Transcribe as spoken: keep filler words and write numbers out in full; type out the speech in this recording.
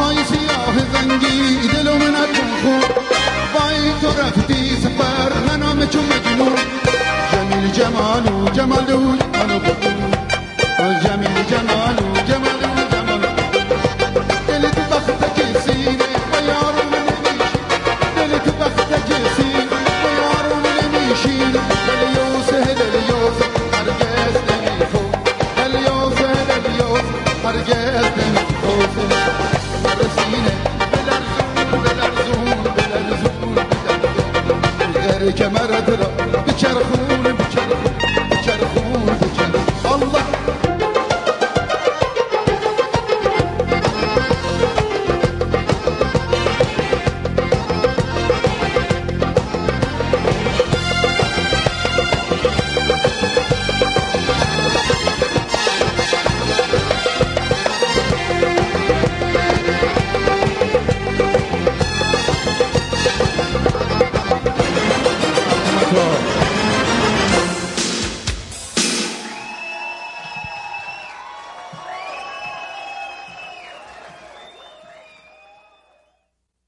وای سیاه زنگی دلو من نکن خون وای تو رفتی سفر منام چون مجنون جمیل جمالو جمالو منو بگو جمیل جمالو جمالو جمالو دل تو بخت کسینه و یارو نمیشی دل تو بخت کسینه و یارو نمیشی دل یوسه دل یوسه هرگز نمیخو دل یوسه دل یوسه هرگز نمیخو مرسینه بلرزون بلرزون بلرزون بلرزون غیر کمرت را